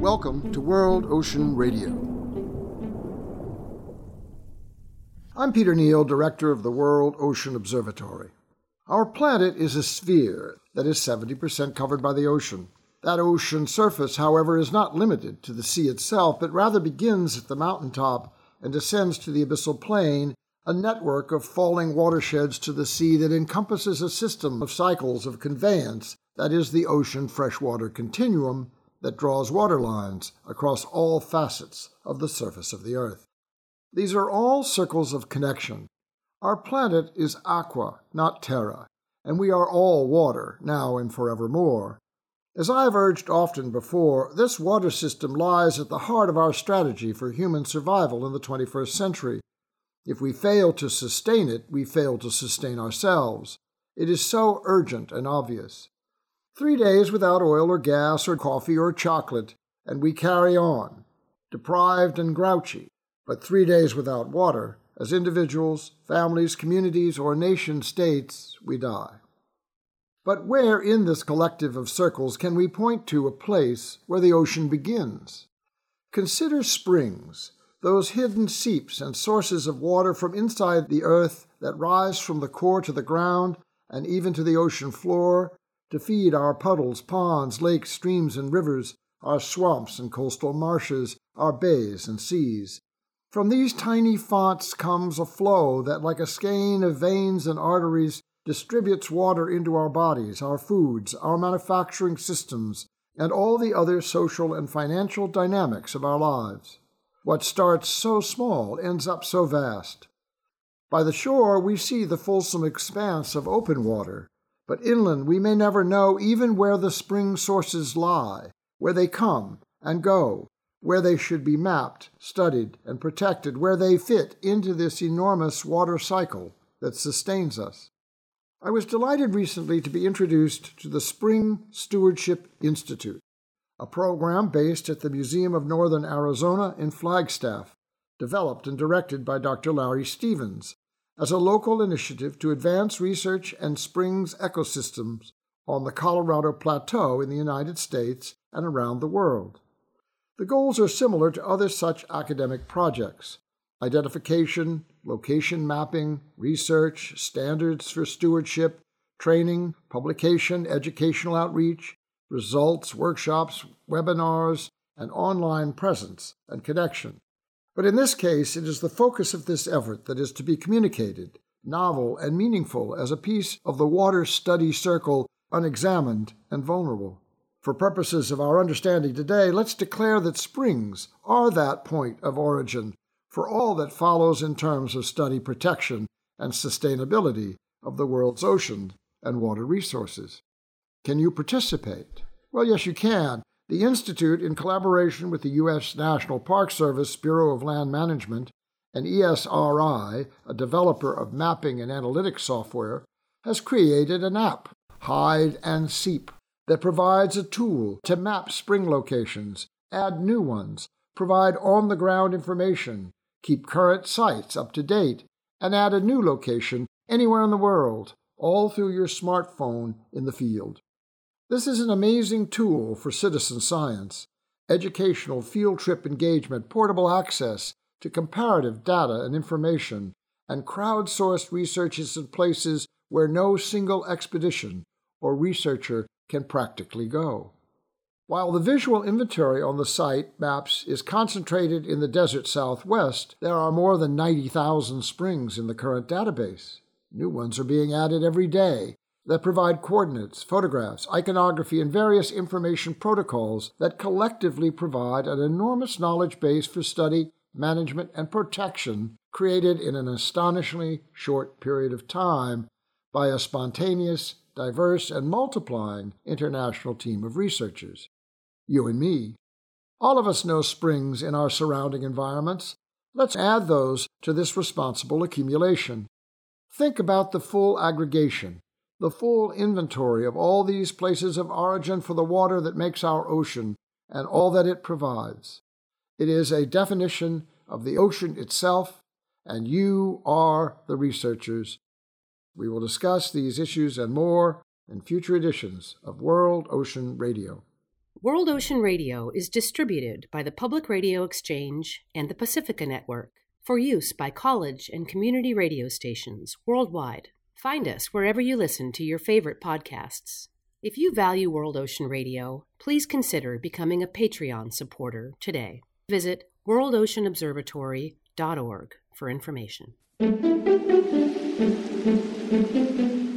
Welcome to World Ocean Radio. I'm Peter Neal, Director of the World Ocean Observatory. Our planet is a sphere that is 70% covered by the ocean. That ocean surface, however, is not limited to the sea itself, but rather begins at the mountaintop and descends to the abyssal plain, a network of falling watersheds to the sea that encompasses a system of cycles of conveyance that is the ocean freshwater continuum that draws water lines across all facets of the surface of the earth. These are all circles of connection. Our planet is aqua, not terra, and we are all water, now and forevermore. As I have urged often before, this water system lies at the heart of our strategy for human survival in the 21st century. If we fail to sustain it, we fail to sustain ourselves. It is so urgent and obvious. 3 days without oil or gas or coffee or chocolate, and we carry on, deprived and grouchy. But 3 days without water, as individuals, families, communities, or nation-states, we die. But where in this collective of circles can we point to a place where the ocean begins? Consider springs, those hidden seeps and sources of water from inside the earth that rise from the core to the ground and even to the ocean floor to feed our puddles, ponds, lakes, streams, and rivers, our swamps and coastal marshes, our bays and seas. From these tiny fonts comes a flow that, like a skein of veins and arteries, distributes water into our bodies, our foods, our manufacturing systems, and all the other social and financial dynamics of our lives. What starts so small ends up so vast. By the shore, we see the fulsome expanse of open water, but inland we may never know even where the spring sources lie, where they come and go, where they should be mapped, studied, and protected, where they fit into this enormous water cycle that sustains us. I was delighted recently to be introduced to the Spring Stewardship Institute, a program based at the Museum of Northern Arizona in Flagstaff, developed and directed by Dr. Larry Stevens, as a local initiative to advance research and springs ecosystems on the Colorado Plateau in the United States and around the world. The goals are similar to other such academic projects: identification, location mapping, research, standards for stewardship, training, publication, educational outreach, results, workshops, webinars, and online presence and connection. But in this case, it is the focus of this effort that is to be communicated, novel and meaningful as a piece of the water study circle, unexamined and vulnerable. For purposes of our understanding today, let's declare that springs are that point of origin for all that follows in terms of study protection and sustainability of the world's ocean and water resources. Can you participate? Well, yes, you can. The Institute, in collaboration with the U.S. National Park Service, Bureau of Land Management, and ESRI, a developer of mapping and analytics software, has created an app, Hide and Seep, that provides a tool to map spring locations, add new ones, provide on-the-ground information, keep current sites up to date, and add a new location anywhere in the world, all through your smartphone in the field. This is an amazing tool for citizen science, educational field trip engagement, portable access to comparative data and information, and crowdsourced researches in places where no single expedition or researcher can practically go. While the visual inventory on the site maps is concentrated in the desert Southwest, there are more than 90,000 springs in the current database. New ones are being added every day that provide coordinates, photographs, iconography, and various information protocols that collectively provide an enormous knowledge base for study, management, and protection created in an astonishingly short period of time by a spontaneous, diverse, and multiplying international team of researchers. You and me. All of us know springs in our surrounding environments. Let's add those to this responsible accumulation. Think about the full aggregation, the full inventory of all these places of origin for the water that makes our ocean and all that it provides. It is a definition of the ocean itself, and you are the researchers. We will discuss these issues and more in future editions of World Ocean Radio. World Ocean Radio is distributed by the Public Radio Exchange and the Pacifica Network for use by college and community radio stations worldwide. Find us wherever you listen to your favorite podcasts. If you value World Ocean Radio, please consider becoming a Patreon supporter today. Visit worldoceanobservatory.org for information.